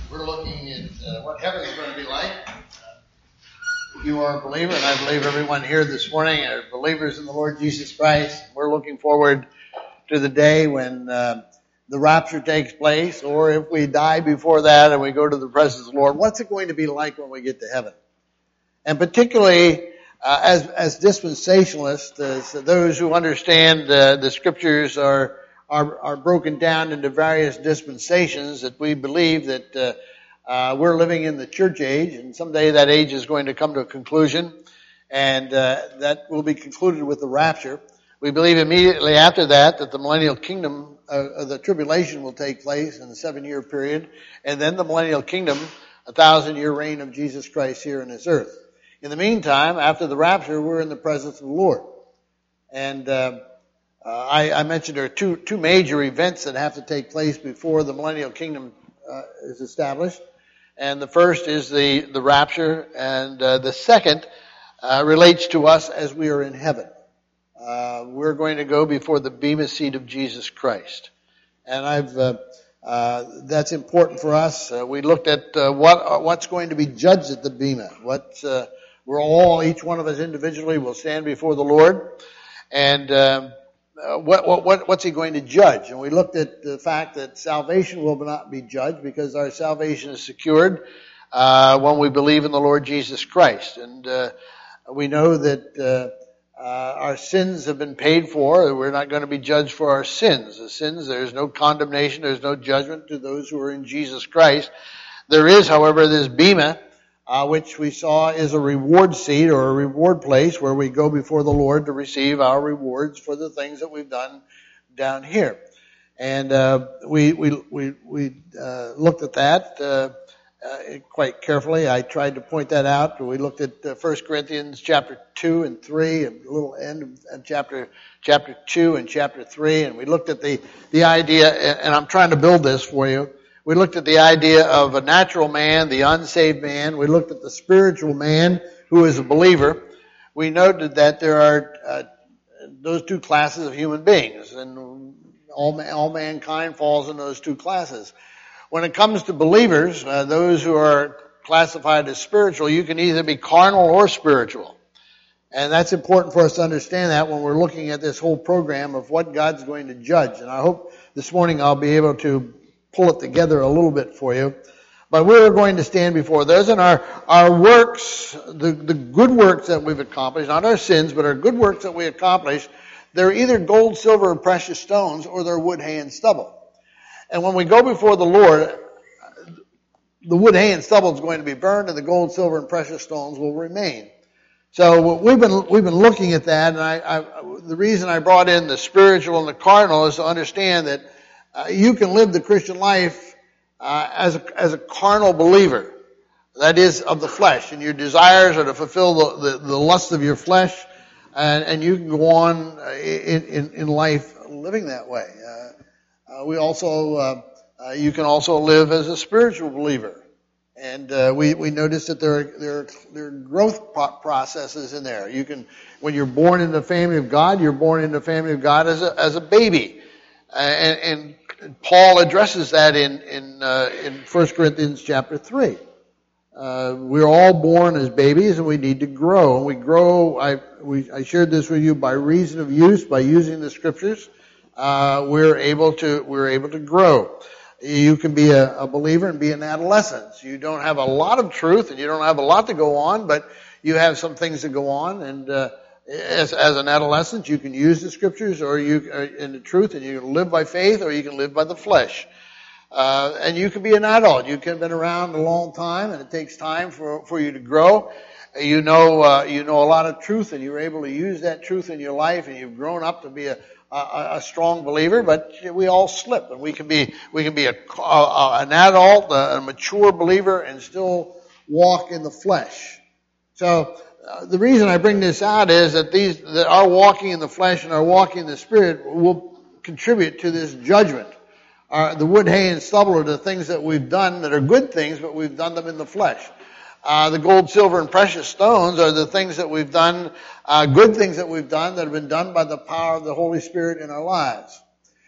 We're looking at what heaven is going to be like. You are a believer, and I believe everyone here this morning are believers in the Lord Jesus Christ. We're looking forward to the day when the rapture takes place, or if we die before that and we go to the presence of the Lord. What's it going to be like when we get to heaven? And particularly as dispensationalists, as those who understand the scriptures are broken down into various dispensations, that we believe that we're living in the church age, and someday that age is going to come to a conclusion, and that will be concluded with the rapture. We believe immediately after that the millennial kingdom, the tribulation will take place in the 7-year period, and then the millennial kingdom, 1,000-year reign of Jesus Christ here on this earth. In the meantime, after the rapture, we're in the presence of the Lord. And I mentioned there are two major events that have to take place before the millennial kingdom is established. And the first is the rapture, and the second relates to us as we are in heaven. We're going to go before the bema seat of Jesus Christ. And that's important for us. We looked at what's going to be judged at the bema. Each one of us individually will stand before the Lord, and what's He going to judge? And we looked at the fact that salvation will not be judged because our salvation is secured when we believe in the Lord Jesus Christ, and we know that our sins have been paid for. We're not going to be judged for our sins. The sins, there's no condemnation, there's no judgment to those who are in Jesus Christ. There is, however, this bema, which we saw is a reward seat or a reward place where we go before the Lord to receive our rewards for the things that we've done down here. And we looked at that quite carefully. I tried to point that out. We looked at 1 Corinthians chapter 2 and 3, and a little end of chapter 2 and chapter 3, and we looked at the idea, and I'm trying to build this for you. We looked at the idea of a natural man, the unsaved man. We looked at the spiritual man who is a believer. We noted that there are those two classes of human beings, and all mankind falls in those two classes. When it comes to believers, those who are classified as spiritual, you can either be carnal or spiritual. And that's important for us to understand that when we're looking at this whole program of what God's going to judge. And I hope this morning I'll be able to pull it together a little bit for you. But we're going to stand before those, and our works, the good works that we've accomplished, not our sins, but our good works that we accomplished, they're either gold, silver, and precious stones, or they're wood, hay, and stubble. And when we go before the Lord, the wood, hay, and stubble is going to be burned, and the gold, silver, and precious stones will remain. So we've been looking at that, and the reason I brought in the spiritual and the carnal is to understand that you can live the Christian life as a carnal believer, that is, of the flesh, and your desires are to fulfill the lust of your flesh, and you can go on in life living that way. You can also live as a spiritual believer, and we noticed that there are growth processes in there. When you're born in the family of God, you're born in the family of God as a baby, and Paul addresses that in 1 Corinthians chapter 3. We're all born as babies, and we need to grow. And we grow. I shared this with you by reason of use, by using the scriptures. We're able to grow. You can be a believer and be an adolescent. You don't have a lot of truth, and you don't have a lot to go on, but you have some things to go on. And as an adolescent, you can use the scriptures, or in the truth, and you can live by faith, or you can live by the flesh. And you can be an adult. You can have been around a long time, and it takes time for you to grow. You know a lot of truth, and you're able to use that truth in your life, and you've grown up to be a strong believer. But we all slip, and we can be an adult, a mature believer, and still walk in the flesh. So the reason I bring this out is that our walking in the flesh and our walking in the Spirit will contribute to this judgment. The wood, hay, and stubble are the things that we've done that are good things, but we've done them in the flesh. The gold, silver, and precious stones are the things that we've done, good things that we've done that have been done by the power of the Holy Spirit in our lives.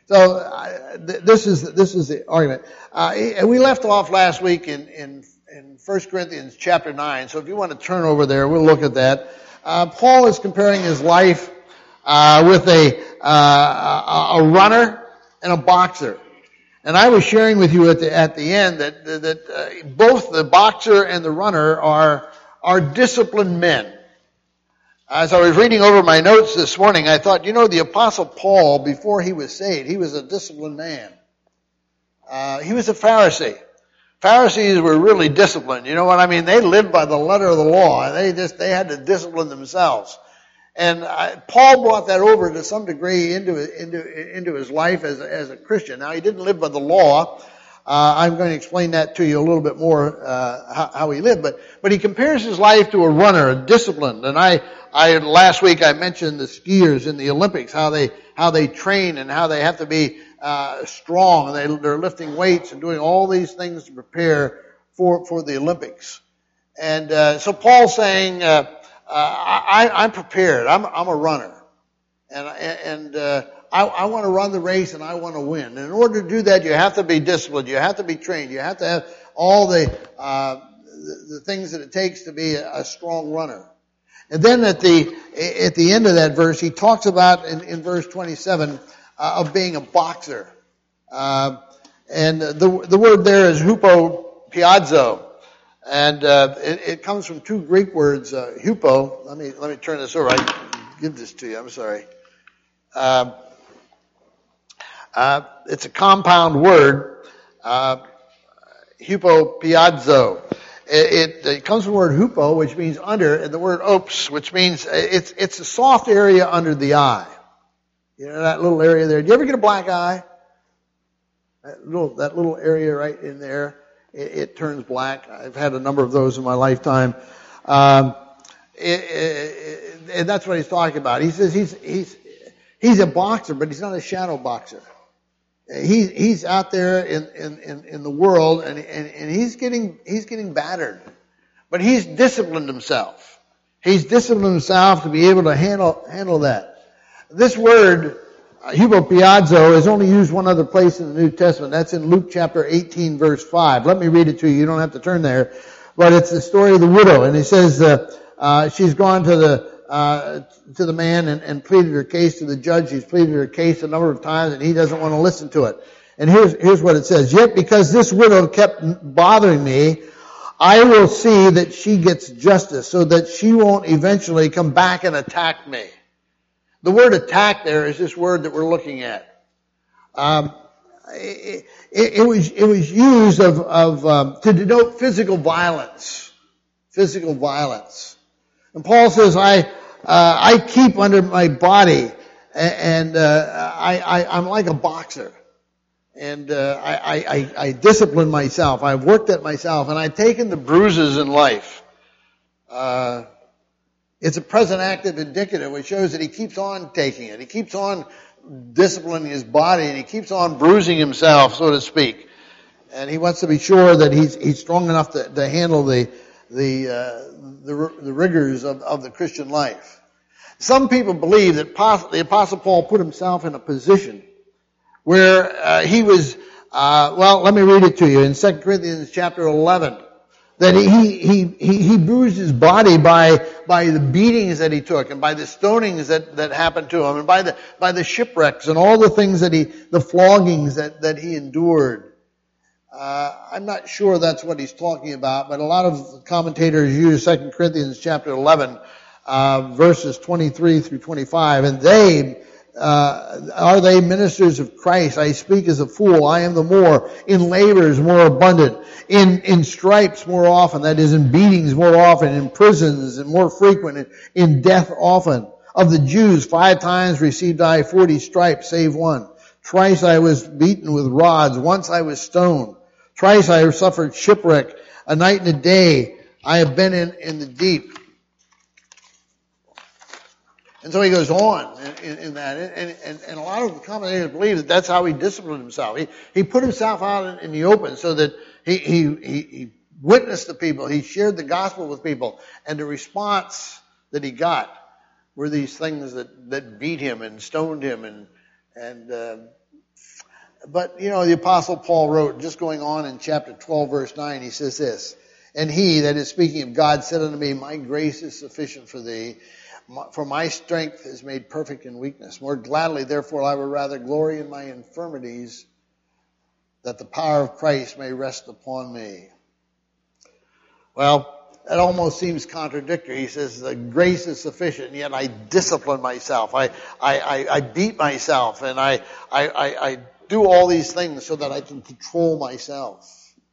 So this is the argument. We left off last week in 1 Corinthians chapter 9. So if you want to turn over there, we'll look at that. Paul is comparing his life with a runner and a boxer. And I was sharing with you at the end that both the boxer and the runner are disciplined men. As I was reading over my notes this morning, I thought, the Apostle Paul, before he was saved, he was a disciplined man. He was a Pharisee. Pharisees were really disciplined. You know what I mean? They lived by the letter of the law, and they had to discipline themselves. And Paul brought that over to some degree into his life as a Christian. Now, he didn't live by the law. I'm going to explain that to you a little bit more, how he lived. But he compares his life to a runner, a disciplined. And last week I mentioned the skiers in the Olympics, how they train and how they have to be strong. They're lifting weights and doing all these things to prepare for the Olympics. And so Paul's saying, I'm prepared. I'm a runner, and I want to run the race and I want to win. And in order to do that, you have to be disciplined. You have to be trained. You have to have all the things that it takes to be a strong runner. And then at the end of that verse, he talks about in verse 27 of being a boxer. And the word there is hupopiazo. And it comes from two Greek words, hupo. Let me turn this over. I can give this to you. I'm sorry. It's a compound word, hupopiazo. It comes from the word hupo, which means under, and the word ops, which means it's a soft area under the eye. You know that little area there. Do you ever get a black eye? That little area right in there. It turns black. I've had a number of those in my lifetime. And that's what he's talking about. He says he's a boxer, but he's not a shadow boxer. He's out there in the world and he's getting battered. But he's disciplined himself. He's disciplined himself to be able to handle that. This word, hupopiazo, is only used one other place in the New Testament. That's in Luke chapter 18 verse 5. Let me read it to you. You don't have to turn there. But it's the story of the widow. And it says, she's gone to the man and pleaded her case to the judge. She's pleaded her case a number of times and he doesn't want to listen to it. And here's what it says. Yet because this widow kept bothering me, I will see that she gets justice so that she won't eventually come back and attack me. The word attack there is this word that we're looking at. It was used to denote physical violence. Physical violence. And Paul says, I keep under my body, and I'm like a boxer. And I discipline myself. I've worked at myself, and I've taken the bruises in life. It's a present active indicative, which shows that he keeps on taking it. He keeps on disciplining his body, and he keeps on bruising himself, so to speak. And he wants to be sure that he's strong enough to handle the rigors of the Christian life. Some people believe that the Apostle Paul put himself in a position where he was, let me read it to you in 2 Corinthians chapter 11. That he bruised his body by the beatings that he took and by the stonings that happened to him and by the shipwrecks and all the things the floggings that he endured. I'm not sure that's what he's talking about, but a lot of commentators use 2 Corinthians chapter 11, verses 23 through 25, and are they ministers of Christ? I speak as a fool. I am the more. In labors more abundant. In stripes more often. That is, in beatings more often. In prisons and more frequent. In death often. Of the Jews 5 times received I 40 stripes, save one. Thrice I was beaten with rods. Once I was stoned. Thrice I have suffered shipwreck. A night and a day I have been in the deep. And so he goes on in that. And a lot of commentators believe that that's how he disciplined himself. He put himself out in the open so that he witnessed to people. He shared the gospel with people. And the response that he got were these things that beat him and stoned him and But, the Apostle Paul wrote, just going on in chapter 12, verse 9, he says this, "And he," that is speaking of God, "said unto me, My grace is sufficient for thee, for my strength is made perfect in weakness. More gladly, therefore, I would rather glory in my infirmities, that the power of Christ may rest upon me." Well, that almost seems contradictory. He says, the grace is sufficient, and yet I discipline myself. I beat myself, and I do all these things so that I can control myself.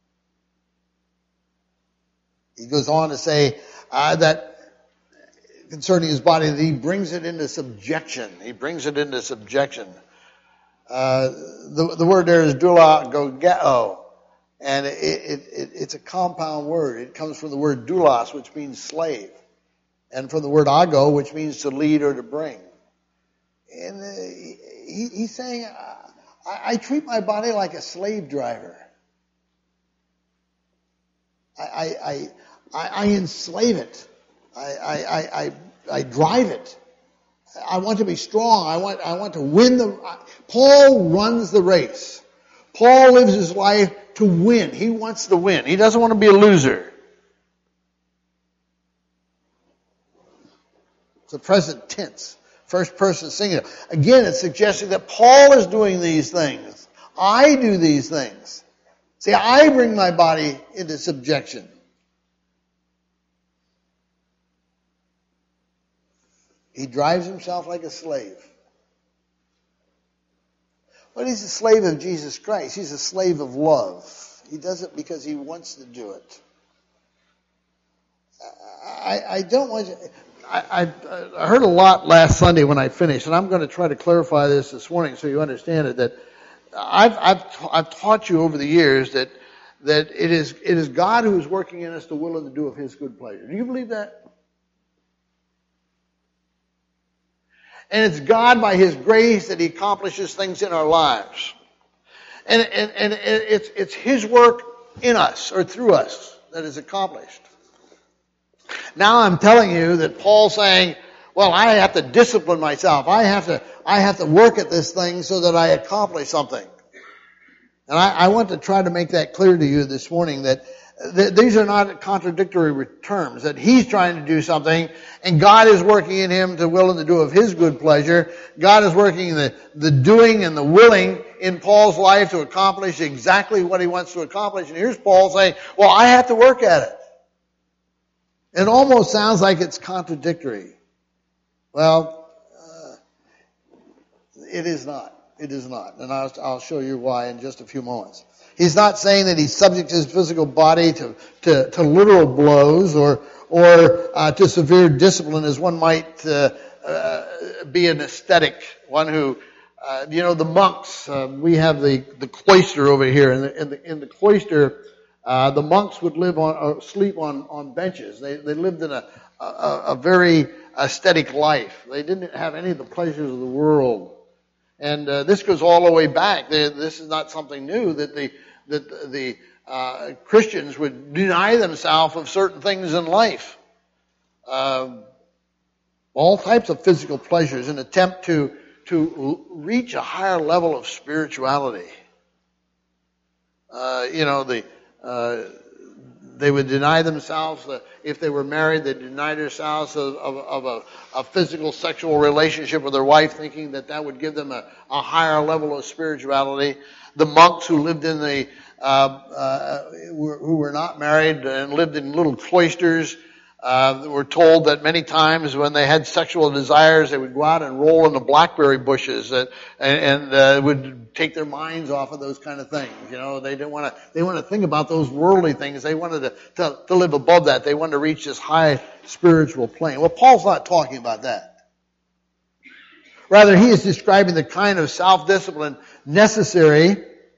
He goes on to say that concerning his body, that he brings it into subjection. He brings it into subjection. The word there is doulagogeo, and it's a compound word. It comes from the word doulos, which means slave, and from the word ago, which means to lead or to bring. And he's saying, I treat my body like a slave driver. I enslave it. I drive it. I want to be strong. I want to win Paul runs the race. Paul lives his life to win. He wants to win. He doesn't want to be a loser. It's a present tense. First person singular. Again, it's suggesting that Paul is doing these things. I do these things. See, I bring my body into subjection. He drives himself like a slave. But he's a slave of Jesus Christ. He's a slave of love. He does it because he wants to do it. I don't want you... I heard a lot last Sunday when I finished, and I'm going to try to clarify this morning so you understand it. That I've taught you over the years that it is God who is working in us to will and to do of His good pleasure. Do you believe that? And it's God by His grace that He accomplishes things in our lives, and it's His work in us or through us that is accomplished. Now I'm telling you that Paul's saying, well, I have to discipline myself. I have to work at this thing so that I accomplish something. And I want to try to make that clear to you this morning that these are not contradictory terms, that he's trying to do something and God is working in him to will and to do of His good pleasure. God is working the doing and the willing in Paul's life to accomplish exactly what he wants to accomplish. And here's Paul saying, well, I have to work at it. It almost sounds like it's contradictory. Well, it is not. It is not. And I'll show you why in just a few moments. He's not saying that he's subject his physical body to literal blows or to severe discipline as one might be an ascetic, one who, the monks, we have the cloister over here. In the cloister, the monks would sleep on benches. They lived in a very ascetic life. They didn't have any of the pleasures of the world. And this goes all the way back. This is not something new, that the Christians would deny themselves of certain things in life. All types of physical pleasures in an attempt to reach a higher level of spirituality. They would deny themselves, if they were married, they denied themselves of a physical sexual relationship with their wife, thinking that would give them a higher level of spirituality. The monks who lived in who were not married and lived in little cloisters, were told that many times when they had sexual desires, they would go out and roll in the blackberry bushes and would take their minds off of those kind of things. They didn't want to think about those worldly things. They wanted to live above that. They wanted to reach this high spiritual plane. Well, Paul's not talking about that. Rather, he is describing the kind of self-discipline necessary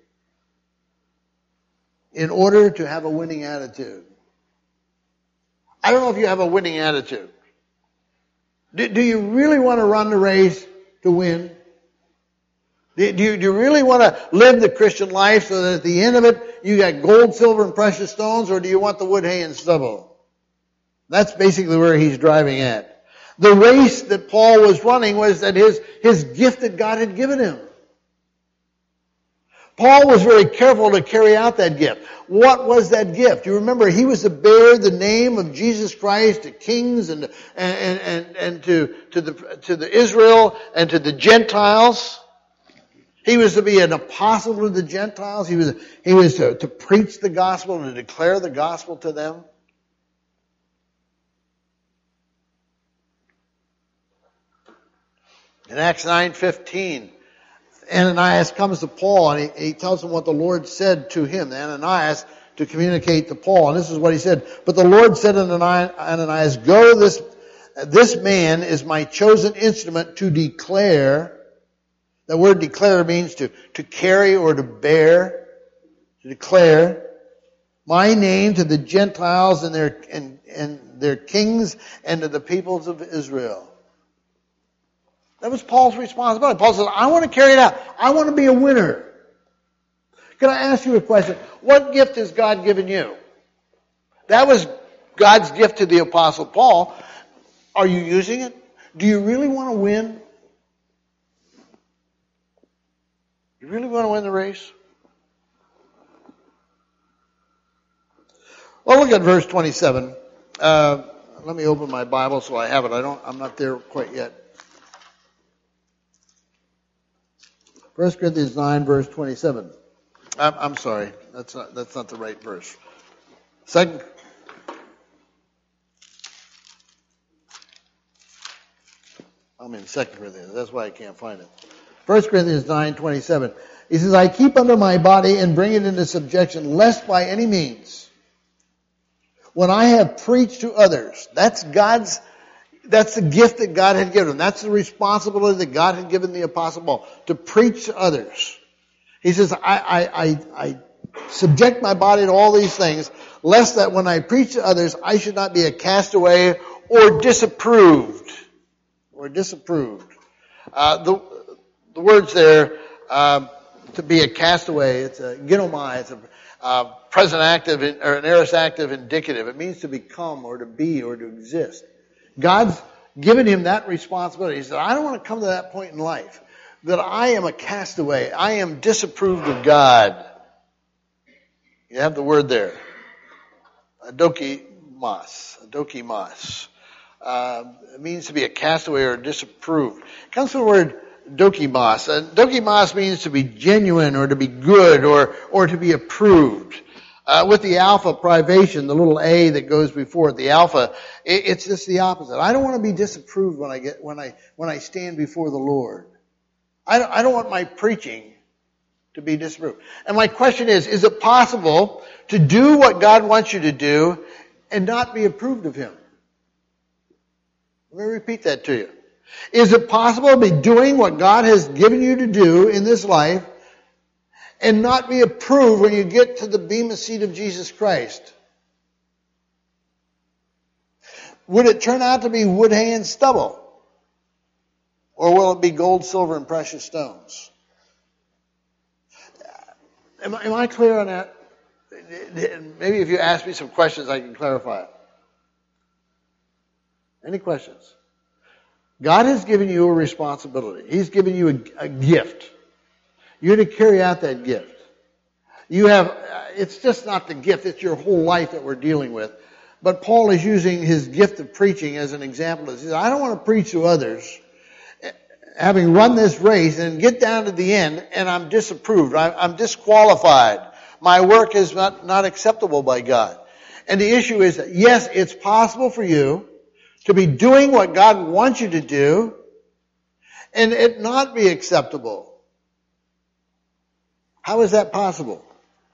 in order to have a winning attitude. I don't know if you have a winning attitude. Do you really want to run the race to win? Do you really want to live the Christian life so that at the end of it you got gold, silver, and precious stones, or do you want the wood, hay, and stubble? That's basically where he's driving at. The race that Paul was running was that his gift that God had given him. Paul was very careful to carry out that gift. What was that gift? You remember, he was to bear the name of Jesus Christ to kings and to the Israel and to the Gentiles. He was to be an apostle to the Gentiles. He was to preach the gospel and to declare the gospel to them. In Acts 9:15, Ananias comes to Paul and he tells him what the Lord said to him, Ananias, to communicate to Paul. And this is what he said. But the Lord said to Ananias, go, this man is my chosen instrument to declare. The word declare means to carry or to bear, to declare my name to the Gentiles and their kings and to the peoples of Israel. That was Paul's responsibility. Paul says, I want to carry it out. I want to be a winner. Can I ask you a question? What gift has God given you? That was God's gift to the Apostle Paul. Are you using it? Do you really want to win? You really want to win the race? Well, look at verse 27. Let me open my Bible so I have it. I'm not there quite yet. 1 Corinthians 9, verse 27. I'm sorry. That's not the right verse. I'm in 2 Corinthians. That's why I can't find it. 1 Corinthians 9, 27. He says, I keep under my body and bring it into subjection, lest by any means, when I have preached to others, that's the gift that God had given him. That's the responsibility that God had given the Apostle Paul, to preach to others. He says, I subject my body to all these things, lest that when I preach to others, I should not be a castaway or disapproved. The words there, to be a castaway, it's a ginomai, it's a present active or an aorist active indicative. It means to become or to be or to exist. God's given him that responsibility. He said, I don't want to come to that point in life that I am a castaway. I am disapproved of God. You have the word there. Adokimas. It means to be a castaway or disapproved. It comes from the word dokimas. Dokimas means to be genuine or to be good or to be approved. With the alpha privation, the little a that goes before it, the alpha, it's just the opposite. I don't want to be disapproved when I stand before the Lord. I don't want my preaching to be disapproved. And my question is it possible to do what God wants you to do and not be approved of Him? Let me repeat that to you. Is it possible to be doing what God has given you to do in this life and not be approved when you get to the bema seat of Jesus Christ? Would it turn out to be wood, hay, and stubble? Or will it be gold, silver, and precious stones? Am I clear on that? Maybe if you ask me some questions, I can clarify it. Any questions? God has given you a responsibility. He's given you a gift. You're to carry out that gift. It's just not the gift, it's your whole life that we're dealing with. But Paul is using his gift of preaching as an example. He says, I don't want to preach to others, having run this race and get down to the end and I'm disapproved. I'm disqualified. My work is not acceptable by God. And the issue is that, yes, it's possible for you to be doing what God wants you to do and it not be acceptable. How is that possible?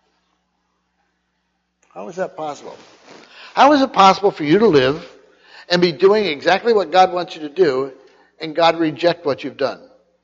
How is that possible? How is it possible for you to live and be doing exactly what God wants you to do and God reject what you've done?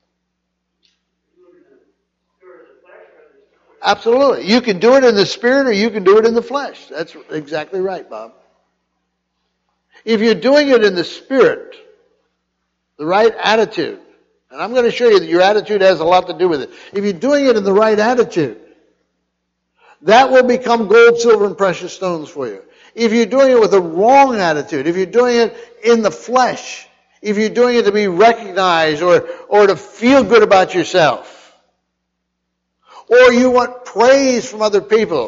Absolutely. You can do it in the spirit or you can do it in the flesh. That's exactly right, Bob. If you're doing it in the spirit, the right attitude, and I'm going to show you that your attitude has a lot to do with it. If you're doing it in the right attitude, that will become gold, silver, and precious stones for you. If you're doing it with a wrong attitude, if you're doing it in the flesh, if you're doing it to be recognized or to feel good about yourself, or you want praise from other people,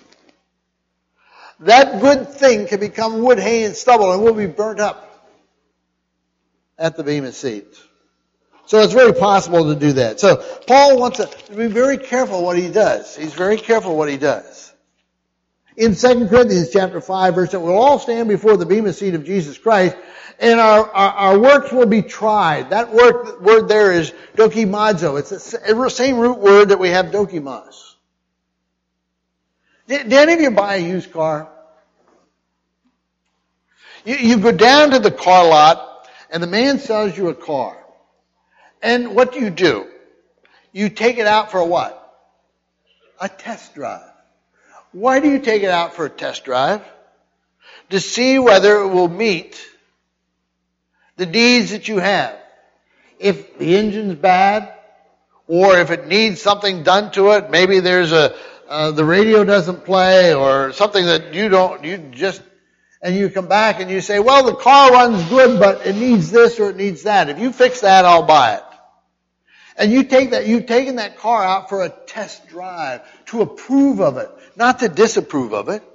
that good thing can become wood, hay, and stubble and will be burnt up at the Bema Seat. So it's very possible to do that. So Paul wants to be very careful what he does. He's very careful what he does. In 2 Corinthians chapter 5, verse 10, we'll all stand before the Bema Seat of Jesus Christ, and our works will be tried. That word there is dokimazo. It's the same root word that we have dokimaz. Did any of you buy a used car? You go down to the car lot, and the man sells you a car. And what do? You take it out for a what? A test drive. Why do you take it out for a test drive? To see whether it will meet the needs that you have. If the engine's bad, or if it needs something done to it, maybe there's the radio doesn't play, or something that and you come back and you say, well, the car runs good, but it needs this or it needs that. If you fix that, I'll buy it. And you've taken that car out for a test drive to approve of it, not to disapprove of it.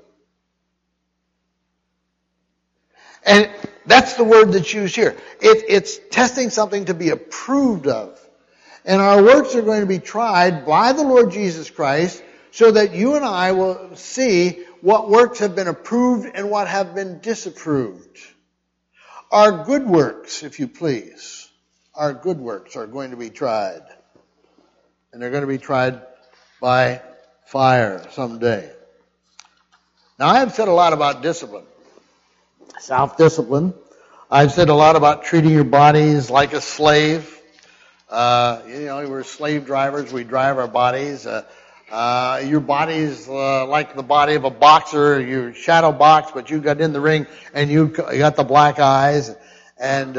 And that's the word that's used here. It's testing something to be approved of. And our works are going to be tried by the Lord Jesus Christ so that you and I will see what works have been approved and what have been disapproved. Our good works, if you please, our good works are going to be tried. And they're going to be tried by fire someday. Now, I have said a lot about discipline. Self-discipline. I've said a lot about treating your bodies like a slave. We're slave drivers. We drive our bodies. Your body's like the body of a boxer. You shadow box, but you got in the ring and you got the black eyes. And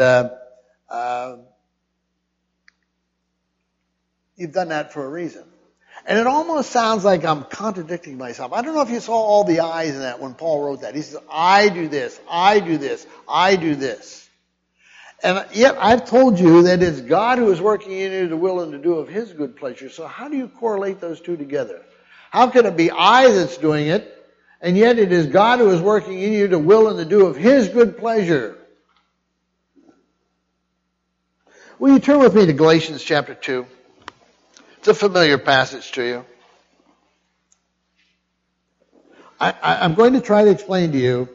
you've done that for a reason. And it almost sounds like I'm contradicting myself. I don't know if you saw all the I's in that when Paul wrote that. He says, I do this, I do this, I do this. And yet I've told you that it's God who is working in you to will and to do of His good pleasure. So how do you correlate those two together? How can it be I that's doing it, and yet it is God who is working in you to will and to do of His good pleasure? Will you turn with me to Galatians chapter 2? It's a familiar passage to you. I'm going to try to explain to you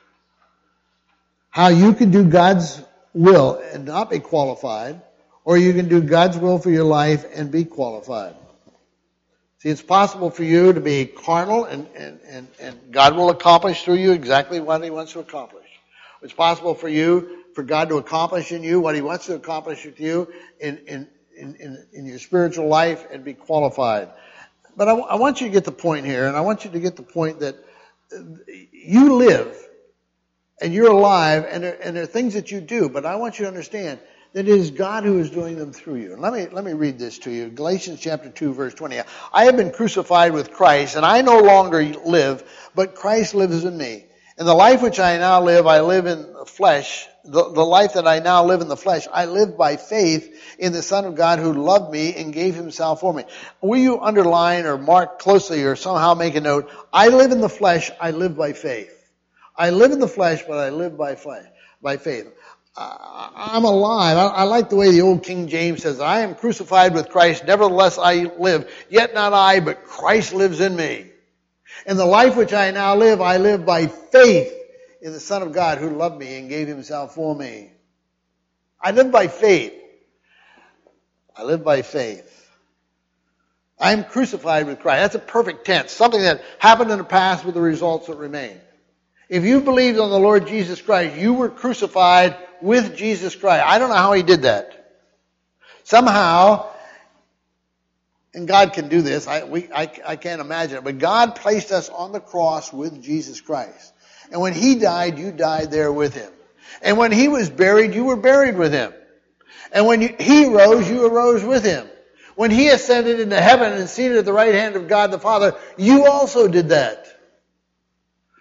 how you can do God's will and not be qualified, or you can do God's will for your life and be qualified. See, it's possible for you to be carnal and God will accomplish through you exactly what He wants to accomplish. It's possible for God to accomplish in you what He wants to accomplish with you in your spiritual life and be qualified. But I want you to get the point here, and I want you to get the point that you live and you're alive, and there are things that you do, but I want you to understand that it is God who is doing them through you. And let me read this to you. Galatians chapter 2, verse 20. I have been crucified with Christ, and I no longer live, but Christ lives in me. And the life which I now live, I live in the flesh. The life that I now live in the flesh, I live by faith in the Son of God who loved me and gave Himself for me. Will you underline or mark closely or somehow make a note? I live in the flesh, I live by faith. I live in the flesh, but I live by faith. I'm alive. I like the way the old King James says, I am crucified with Christ, nevertheless I live. Yet not I, but Christ lives in me. And the life which I now live, I live by faith in the Son of God who loved me and gave Himself for me. I live by faith. I live by faith. I am crucified with Christ. That's a perfect tense. Something that happened in the past with the results that remain. If you believed on the Lord Jesus Christ, you were crucified with Jesus Christ. I don't know how He did that. Somehow, and God can do this, I can't imagine it, but God placed us on the cross with Jesus Christ. And when He died, you died there with Him. And when He was buried, you were buried with Him. And when He rose, you arose with Him. When He ascended into heaven and seated at the right hand of God the Father, you also did that.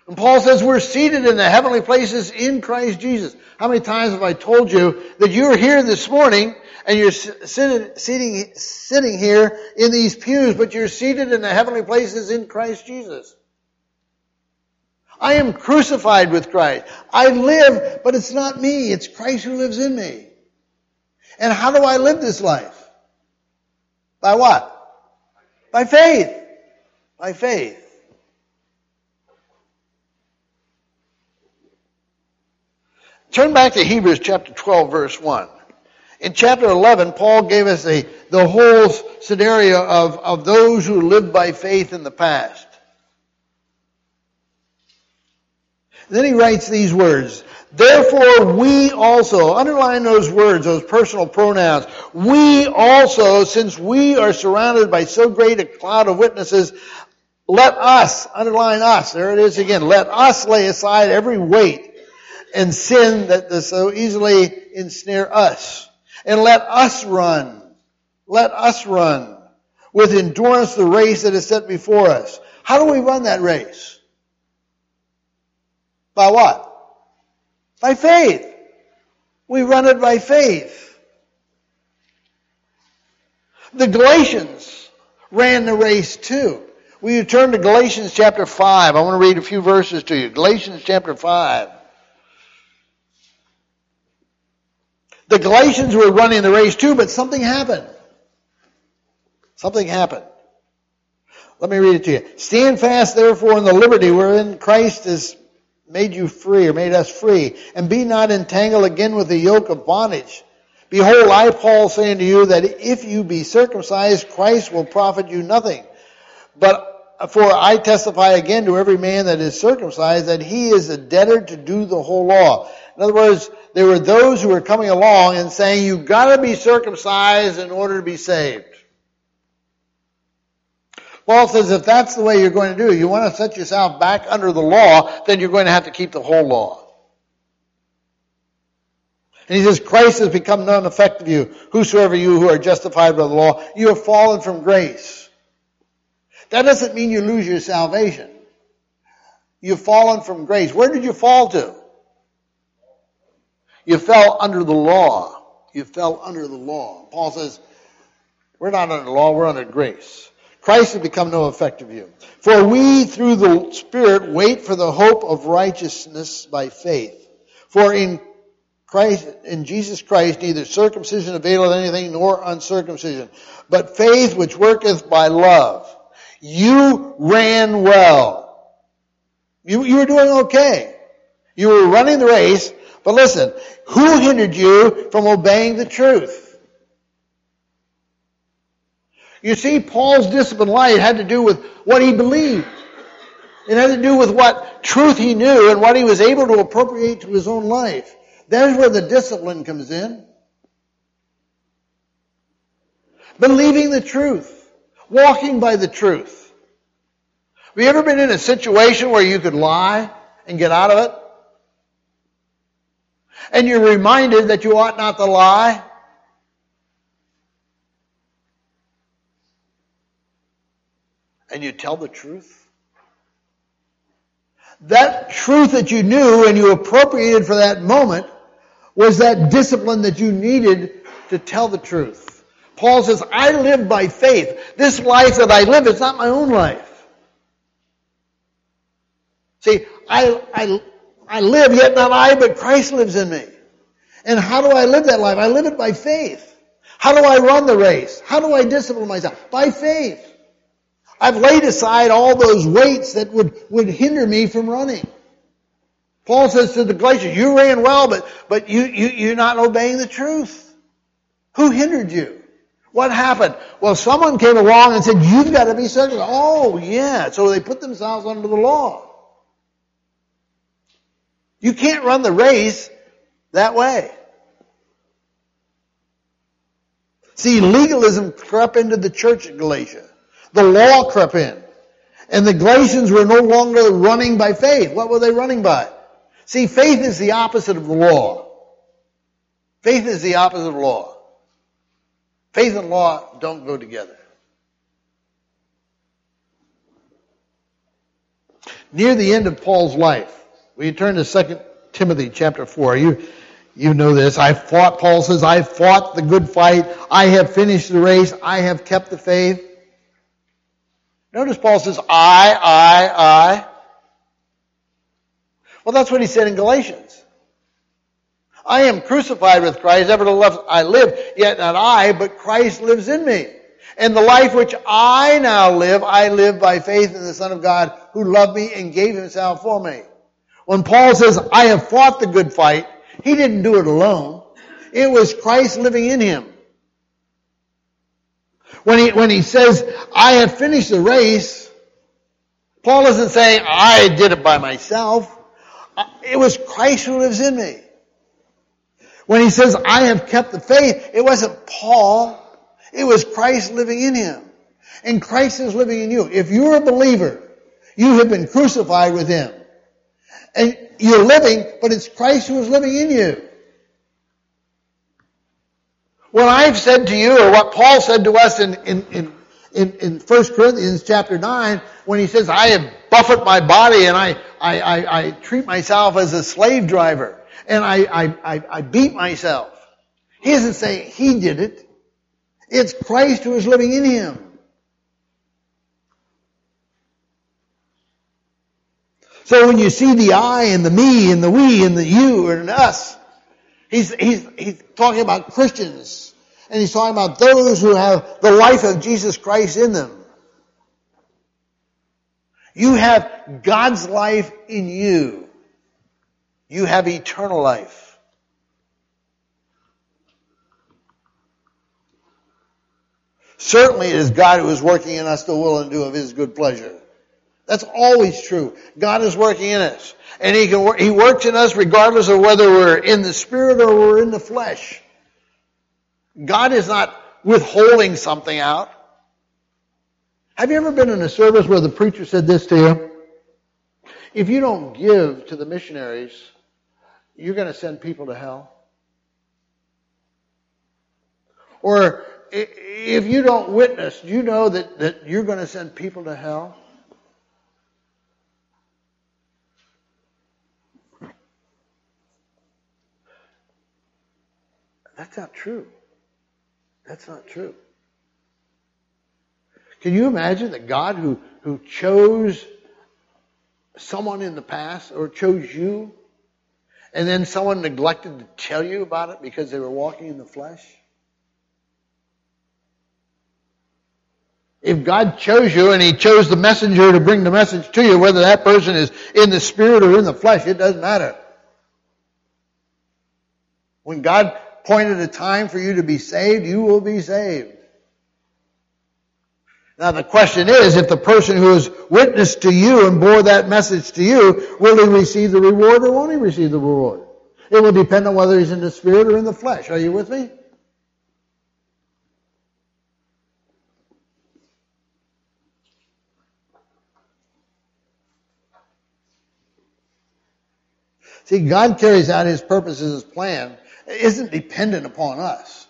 And Paul says we're seated in the heavenly places in Christ Jesus. How many times have I told you that you're here this morning and you're sitting here in these pews, but you're seated in the heavenly places in Christ Jesus? I am crucified with Christ. I live, but it's not me. It's Christ who lives in me. And how do I live this life? By what? By faith. By faith. Turn back to Hebrews chapter 12, verse 1. In chapter 11, Paul gave us the whole scenario of those who lived by faith in the past. Then he writes these words, therefore we also, underline those words, those personal pronouns, we also, since we are surrounded by so great a cloud of witnesses, let us, underline us, there it is again, let us lay aside every weight and sin that does so easily ensnare us. And let us run with endurance the race that is set before us. How do we run that race? By what? By faith. We run it by faith. The Galatians ran the race too. Will you turn to Galatians chapter 5? I want to read a few verses to you. Galatians chapter 5. The Galatians were running the race too, but something happened. Something happened. Let me read it to you. Stand fast, therefore, in the liberty wherein Christ has made you free, or made us free, and be not entangled again with the yoke of bondage. Behold, I, Paul, say unto you that if you be circumcised, Christ will profit you nothing. But for I testify again to every man that is circumcised that he is a debtor to do the whole law. In other words, there were those who were coming along and saying, you've got to be circumcised in order to be saved. Paul says if that's the way you're going to do, you want to set yourself back under the law, then you're going to have to keep the whole law. And he says, Christ has become none effect of you. Whosoever you who are justified by the law, you have fallen from grace. That doesn't mean you lose your salvation. You've fallen from grace. Where did you fall to? You fell under the law. You fell under the law. Paul says, we're not under the law, we're under grace. Christ has become no effect of you. For we, through the Spirit, wait for the hope of righteousness by faith. For in Jesus Christ, neither circumcision availeth anything, nor uncircumcision, but faith which worketh by love. You ran well. You were doing okay. You were running the race, but listen, who hindered you from obeying the truth? You see, Paul's disciplined life had to do with what he believed. It had to do with what truth he knew and what he was able to appropriate to his own life. There's where the discipline comes in. Believing the truth. Walking by the truth. Have you ever been in a situation where you could lie and get out of it? And you're reminded that you ought not to lie? And you tell the truth? That truth that you knew and you appropriated for that moment was that discipline that you needed to tell the truth. Paul says, I live by faith. This life that I live is not my own life. See, I live, yet not I, but Christ lives in me. And how do I live that life? I live it by faith. How do I run the race? How do I discipline myself? By faith. I've laid aside all those weights that would hinder me from running. Paul says to the Galatians, you ran well, but you're not obeying the truth. Who hindered you? What happened? Well, someone came along and said, you've got to be circumcised. Oh, yeah. So they put themselves under the law. You can't run the race that way. See, legalism crept into the church at Galatia. The law crept in. And the Galatians were no longer running by faith. What were they running by? See, faith is the opposite of the law. Faith is the opposite of law. Faith and law don't go together. near the end of Paul's life. Will you turn to 2 Timothy chapter 4? You know this. Paul says, I fought the good fight. I have finished the race. I have kept the faith. Notice Paul says, I. Well, that's what he said in Galatians. I am crucified with Christ. Nevertheless, I live, yet not I, but Christ lives in me. And the life which I now live, I live by faith in the Son of God who loved me and gave himself for me. When Paul says, I have fought the good fight, he didn't do it alone. It was Christ living in him. When he says, I have finished the race, Paul isn't saying, I did it by myself. It was Christ who lives in me. When he says, I have kept the faith, it wasn't Paul. It was Christ living in him. And Christ is living in you. If you're a believer, you have been crucified with him. And you're living, but it's Christ who is living in you. What I've said to you, or what Paul said to us in 1 Corinthians chapter 9, when he says, I have buffeted my body and I treat myself as a slave driver and I beat myself. He isn't saying he did it. It's Christ who is living in him. So when you see the I and the me and the we and the you and us, he's talking about Christians. And he's talking about those who have the life of Jesus Christ in them. You have God's life in you. You have eternal life. Certainly it is God who is working in us the will and do of his good pleasure. That's always true. God is working in us. And he works in us regardless of whether we're in the spirit or we're in the flesh. God is not withholding something out. Have you ever been in a service where the preacher said this to you? If you don't give to the missionaries, you're going to send people to hell. Or if you don't witness, do you know that you're going to send people to hell? That's not true. That's not true. Can you imagine that God who chose someone in the past or chose you, and then someone neglected to tell you about it because they were walking in the flesh? If God chose you and he chose the messenger to bring the message to you, whether that person is in the spirit or in the flesh, it doesn't matter. When God appointed a time for you to be saved, you will be saved. Now the question is, if the person who has witnessed to you and bore that message to you, will he receive the reward or won't he receive the reward? It will depend on whether he's in the spirit or in the flesh. Are you with me? See, God carries out his purposes, his plan. It isn't dependent upon us.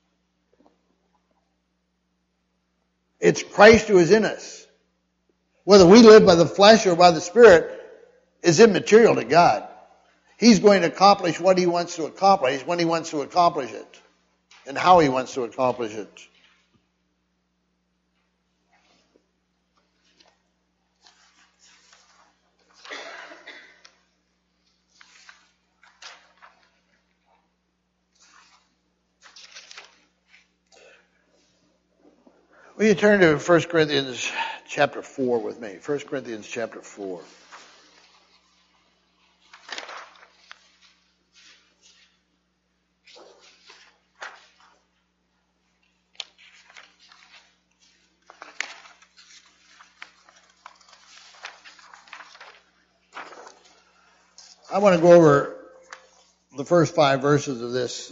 It's Christ who is in us. Whether we live by the flesh or by the Spirit is immaterial to God. He's going to accomplish what he wants to accomplish when he wants to accomplish it and how he wants to accomplish it. Will you turn to 1 Corinthians chapter 4 with me? 1 Corinthians chapter 4. I want to go over the first 5 verses of this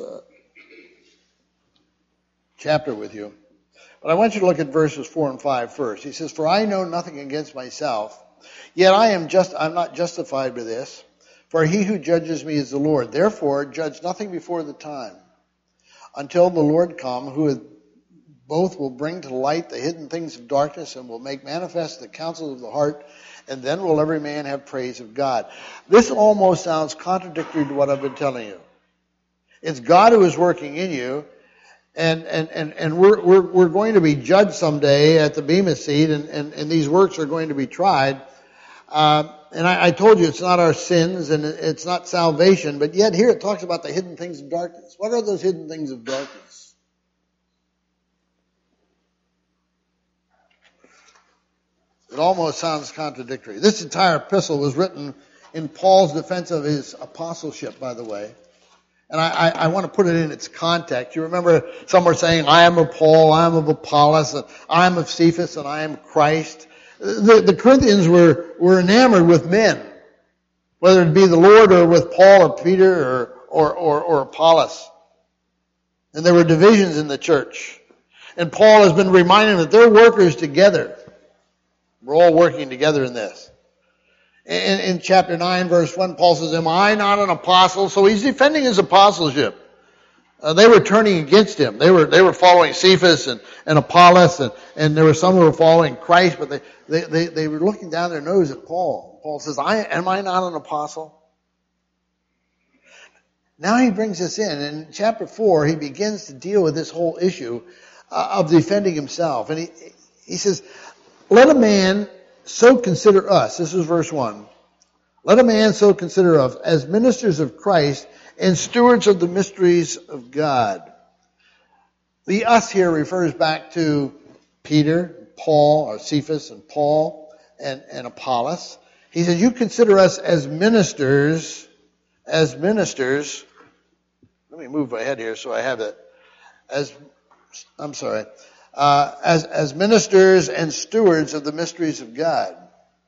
chapter with you. But I want you to look at verses 4 and 5 first. He says, For I know nothing against myself, yet I'm not justified by this. For he who judges me is the Lord. Therefore, judge nothing before the time, until the Lord come, who both will bring to light the hidden things of darkness and will make manifest the counsels of the heart. and then will every man have praise of God. This almost sounds contradictory to what I've been telling you. It's God who is working in you, and we're going to be judged someday at the Bema seat, and these works are going to be tried. And I told you it's not our sins and it's not salvation, but yet here it talks about the hidden things of darkness. What are those hidden things of darkness? It almost sounds contradictory. This entire epistle was written in Paul's defense of his apostleship, by the way. And I want to put it in its context. You remember some were saying, I am of Paul, I am of Apollos, I am of Cephas, and I am Christ. The Corinthians were enamored with men, whether it be the Lord or with Paul or Peter or Apollos. And there were divisions in the church. And Paul has been reminding them that they're workers together. We're all working together in this. In chapter 9, verse 1, Paul says, am I not an apostle? So he's defending his apostleship. They were turning against him. They were following Cephas and Apollos, and there were some who were following Christ, but they were looking down their nose at Paul. Paul says, am I not an apostle? Now he brings us in. In chapter 4, he begins to deal with this whole issue of defending himself. And he says, let a man so consider us. This is verse 1. Let a man so consider us as ministers of Christ and stewards of the mysteries of God. The us here refers back to Peter, Paul, or Cephas and Paul and Apollos. He says, you consider us as ministers. Let me move ahead here so I have it. As ministers and stewards of the mysteries of God.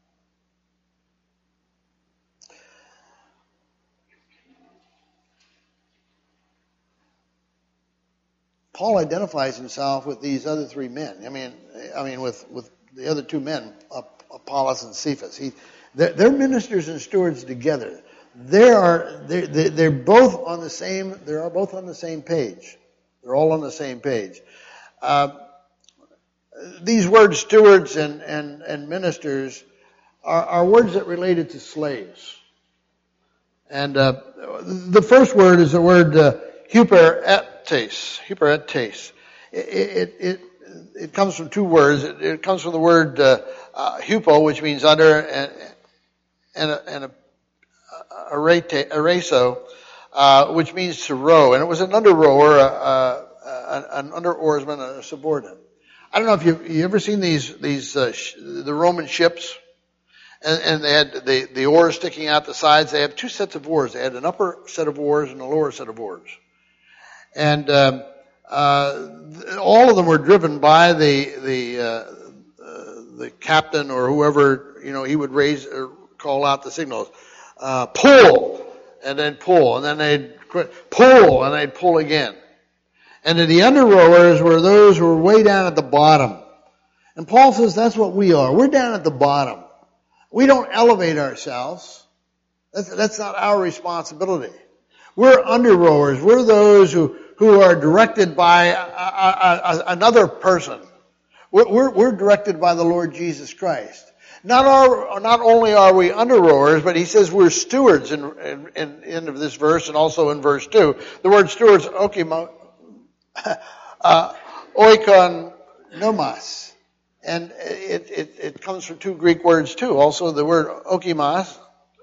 Paul identifies himself with these other three men. I mean, with the other two men, Apollos and Cephas. They're ministers and stewards together. They're both on the same. They're both on the same page. They're all on the same page. These words, stewards and ministers, are words that related to slaves. And the first word is the word huperetes. It comes from two words. It comes from the word hupo, which means under, and areso, which means to row. And it was an under rower, an under oarsman, and a subordinate. I don't know if you ever seen the Roman ships, and they had the oars sticking out the sides. They have two sets of oars. They had an upper set of oars and a lower set of oars. And all of them were driven by the captain or whoever, he would raise or call out the signals. Pull, and then pull, and then they'd pull, and they'd pull again. And the under rowers were those who were way down at the bottom. And Paul says that's what we are. We're down at the bottom. We don't elevate ourselves. That's not our responsibility. We're under rowers. We're those who are directed by another person. We're directed by the Lord Jesus Christ. Not only are we under rowers, but he says we're stewards in end of this verse and also in verse 2. The word stewards, oikonomos. And it comes from two Greek words too. Also the word okikos,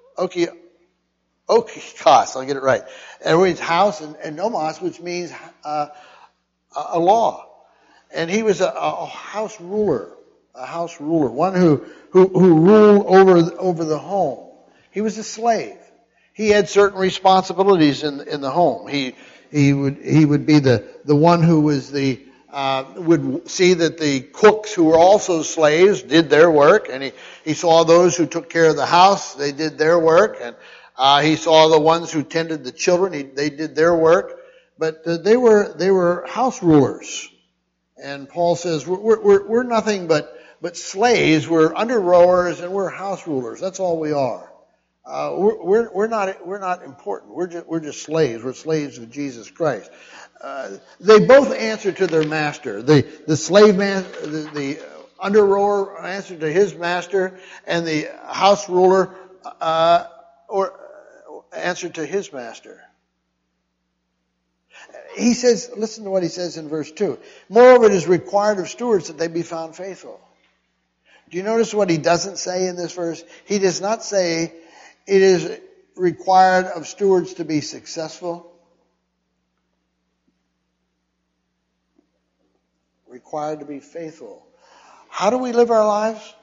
I'll get it right. And it means house, and nomos, which means a law. And he was a house ruler, one who ruled over the home. He was a slave. He had certain responsibilities in the home. He would be the one who was would see that the cooks who were also slaves did their work, and he saw those who took care of the house, they did their work, and he saw the ones who tended the children, they did their work, but they were house rulers. And Paul says we're nothing but slaves. We're under rowers and we're house rulers. That's all we are. We're not important. We're just slaves. We're slaves of Jesus Christ. They both answer to their master. The slave man, the under rower answer to his master, and the house ruler or answer to his master. He says, listen to what he says in verse 2. Moreover, it is required of stewards that they be found faithful. Do you notice what he doesn't say in this verse? He does not say it is required of stewards to be successful. Required to be faithful. How do we live our lives?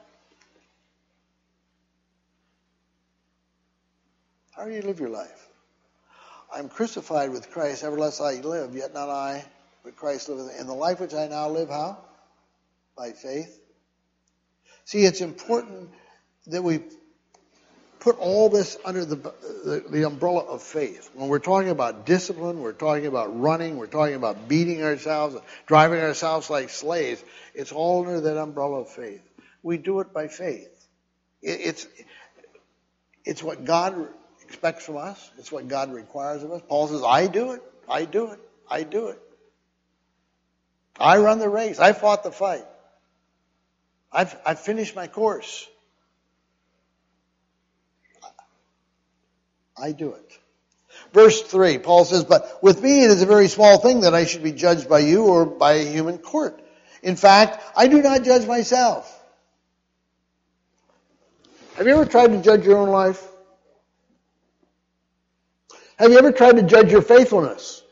How do you live your life? I'm crucified with Christ, nevertheless I live, yet not I, but Christ liveth. In the life which I now live, how? By faith. See, it's important that we put all this under the umbrella of faith. When we're talking about discipline, we're talking about running, we're talking about beating ourselves, driving ourselves like slaves, it's all under that umbrella of faith. We do it by faith. It's what God expects from us. It's what God requires of us. Paul says, I do it. I do it. I do it. I run the race. I fought the fight. I've finished my course. I do it. Verse 3, Paul says, but with me it is a very small thing that I should be judged by you or by a human court. In fact, I do not judge myself. Have you ever tried to judge your own life? Have you ever tried to judge your faithfulness?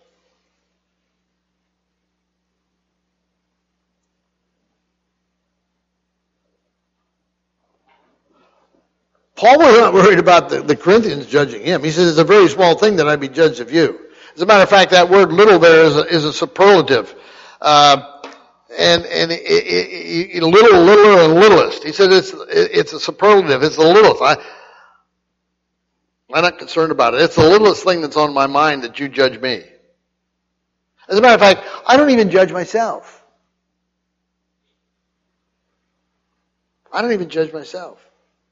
Paul was not worried about the Corinthians judging him. He says it's a very small thing that I be judged of you. As a matter of fact, that word little there is a superlative. And little, littler, and littlest. He says it's a superlative. It's the littlest. I'm not concerned about it. It's the littlest thing that's on my mind that you judge me. As a matter of fact, I don't even judge myself. I don't even judge myself.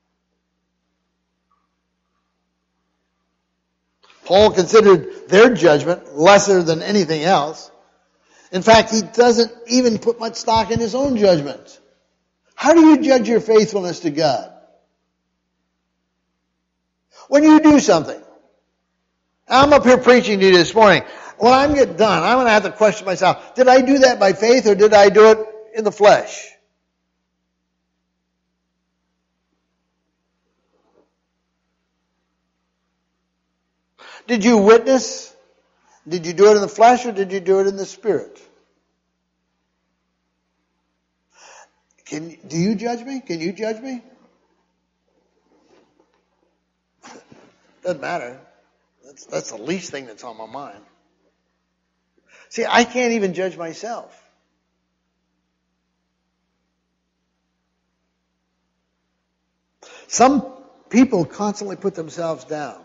Paul considered their judgment lesser than anything else. In fact, he doesn't even put much stock in his own judgment. How do you judge your faithfulness to God? When you do something. I'm up here preaching to you this morning. When I get done, I'm going to have to question myself, did I do that by faith or did I do it in the flesh? Did you witness? Did you do it in the flesh or did you do it in the spirit? Do you judge me? Can you judge me? Doesn't matter. That's the least thing that's on my mind. See, I can't even judge myself. Some people constantly put themselves down.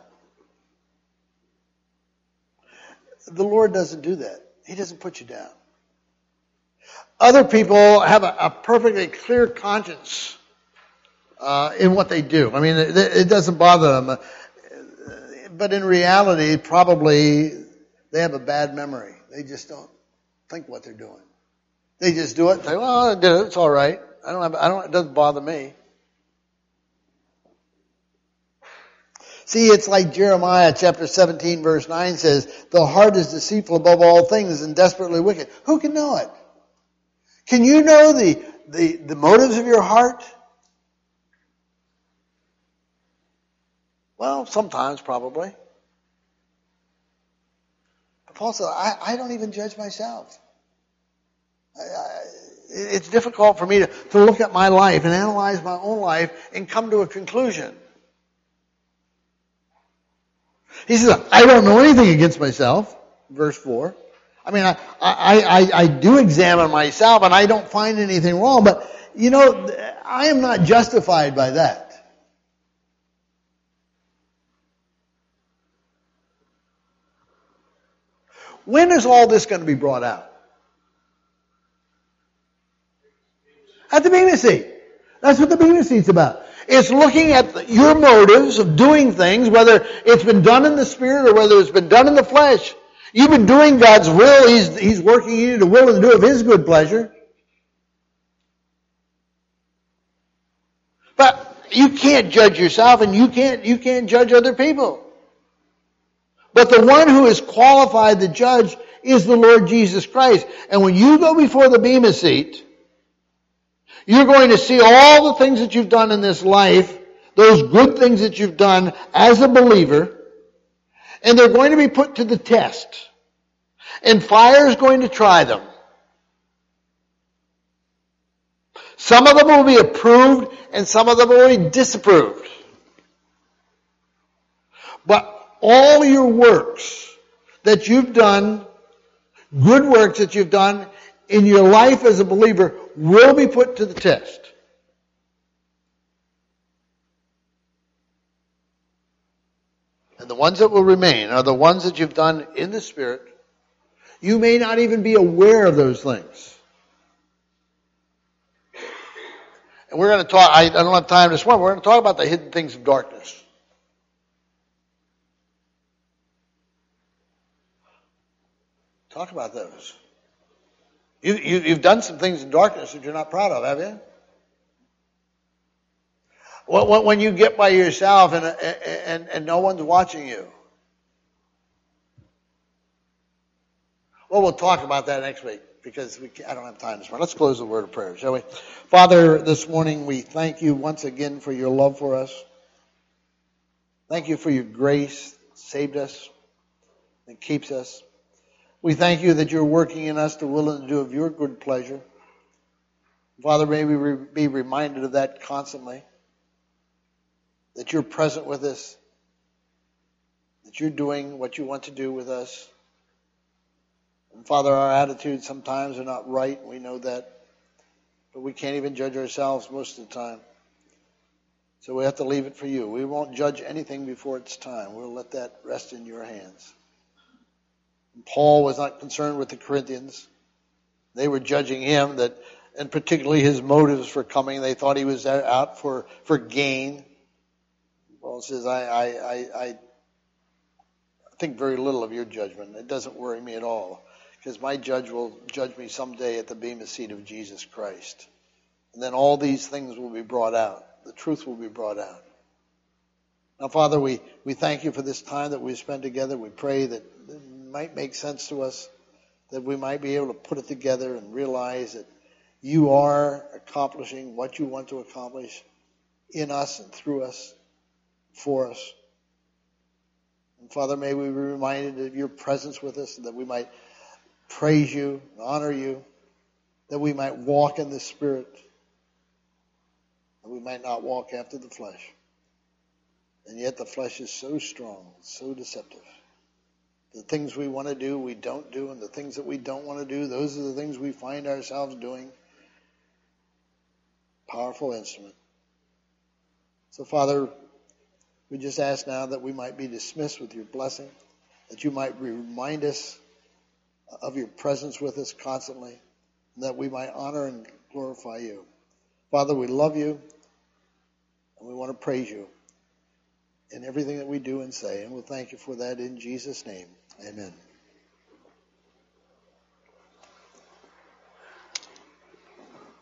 The Lord doesn't do that. He doesn't put you down. Other people have a perfectly clear conscience in what they do. I mean, it doesn't bother them. But in reality, probably they have a bad memory. They just don't think what they're doing. They just do it and say, well, I did it. It's all right. It doesn't bother me. See, it's like Jeremiah chapter 17 verse 9 says, the heart is deceitful above all things and desperately wicked. Who can know it? Can you know the motives of your heart? Well, sometimes probably. But Paul said, I don't even judge myself. It's difficult for me to look at my life and analyze my own life and come to a conclusion. He says, I don't know anything against myself, verse 4. I mean, I do examine myself and I don't find anything wrong, but, I am not justified by that. When is all this going to be brought out? At the Bema Seat. That's what the Bema Seat's about. It's looking at your motives of doing things, whether it's been done in the Spirit or whether it's been done in the flesh. You've been doing God's will. He's working in you to will and to do of His good pleasure. You can't judge yourself, and you can't judge other people. But the one who is qualified to judge is the Lord Jesus Christ. And when you go before the Bema seat, you're going to see all the things that you've done in this life, those good things that you've done as a believer, and they're going to be put to the test. And fire is going to try them. Some of them will be approved, and some of them will be disapproved. But all your works that you've done, good works that you've done in your life as a believer, will be put to the test. And the ones that will remain are the ones that you've done in the Spirit. You may not even be aware of those things. And we're going to talk, I don't have time this morning, we're going to talk about the hidden things of darkness. Talk about those. You've done some things in darkness that you're not proud of, have you? When you get by yourself and no one's watching you. Well, we'll talk about that next week because I don't have time this morning. Let's close the word of prayer, shall we? Father, this morning we thank you once again for your love for us. Thank you for your grace that saved us and keeps us. We thank you that you're working in us to will and to do of your good pleasure. Father, may we be reminded of that constantly, that you're present with us, that you're doing what you want to do with us. And Father, our attitudes sometimes are not right, we know that, but we can't even judge ourselves most of the time. So we have to leave it for you. We won't judge anything before it's time. We'll let that rest in your hands. And Paul was not concerned with the Corinthians. They were judging him, and particularly his motives for coming. They thought he was out for gain. Paul says, I think very little of your judgment. It doesn't worry me at all, because my judge will judge me someday at the Bema seat of Jesus Christ. And then all these things will be brought out. The truth will be brought out. Now, Father, we thank you for this time that we've spent together. We pray that it might make sense to us, that we might be able to put it together and realize that you are accomplishing what you want to accomplish in us and through us, for us. And Father, may we be reminded of your presence with us, and that we might praise you, honor you, that we might walk in the Spirit, that we might not walk after the flesh. And yet the flesh is so strong, so deceptive. The things we want to do, we don't do, and the things that we don't want to do, those are the things we find ourselves doing. Powerful instrument. So, Father, we just ask now that we might be dismissed with your blessing, that you might remind us of your presence with us constantly, and that we might honor and glorify you. Father, we love you, and we want to praise you in everything that we do and say, and we'll thank you for that in Jesus' name. Amen.